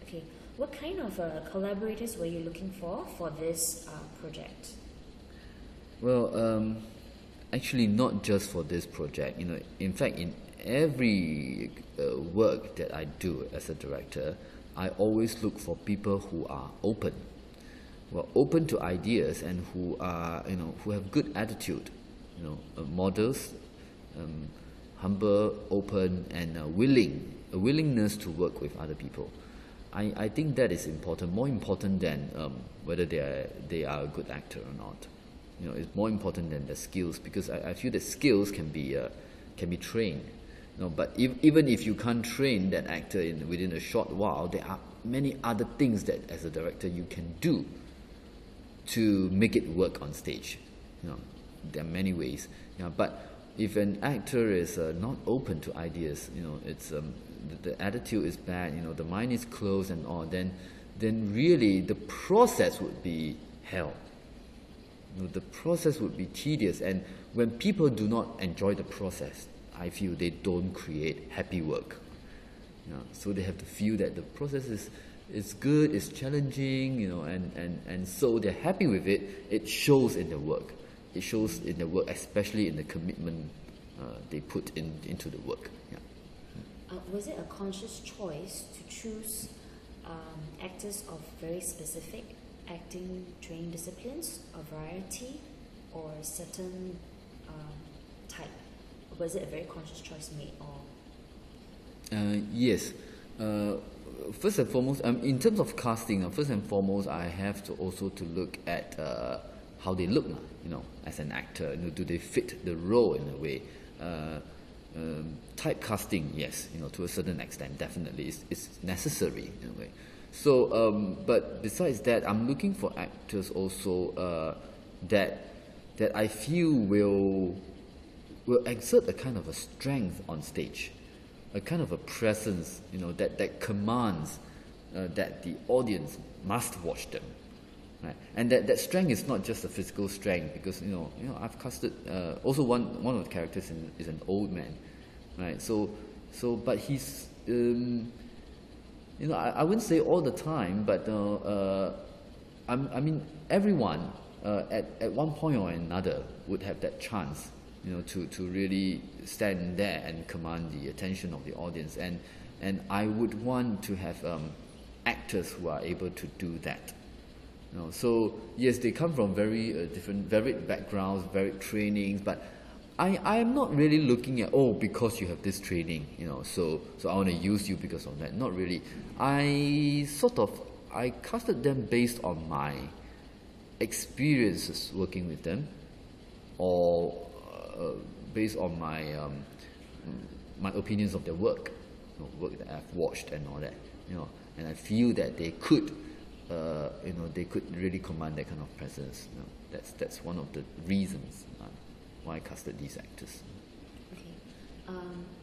Okay. What kind of collaborators were you looking for this project? Well, actually, not just for this project. In fact, in every work that I do as a director, I always look for people who are open, open to ideas, and who are, who have good attitude. Models, humble, open, and a willingness to work with other people. I think that is important, more important than whether they are a good actor or not. It's more important than the skills, because I feel that skills can be trained. But even if you can't train that actor within a short while, there are many other things that as a director you can do to make it work on stage. There are many ways. But if an actor is not open to ideas, it's the attitude is bad, the mind is closed and all, then really the process would be hell. The process would be tedious, and when people do not enjoy the process, I feel they don't create happy work. So they have to feel that the process is good, it's challenging, and so they're happy with it. It shows in the work. It shows in the work, especially in the commitment they put into the work. Was it a conscious choice to choose actors of very specific acting training disciplines, a variety, or a certain type? Was it a very conscious choice made, or? Yes. First and foremost, in terms of casting, first and foremost, I have to also look at how they look, as an actor. Do they fit the role in a way? Typecasting, yes, to a certain extent, definitely, it's necessary in a way. So, but besides that, I'm looking for actors also that I feel will exert a kind of a strength on stage, a kind of a presence, that commands that the audience must watch them. Right? And that strength is not just a physical strength, because I've casted also one of the characters is an old man, right? So but he's I wouldn't say all the time, but I mean everyone at one point or another would have that chance, to really stand there and command the attention of the audience, and I would want to have actors who are able to do that. So yes, they come from very different, varied backgrounds, varied trainings, but I am not really looking at, because you have this training, so I want to use you because of that. Not really. I casted them based on my experiences working with them, or based on my my opinions of their work, work that I've watched and all that, and I feel that they could. They could really command that kind of presence. That's one of the reasons why I casted these actors. Okay.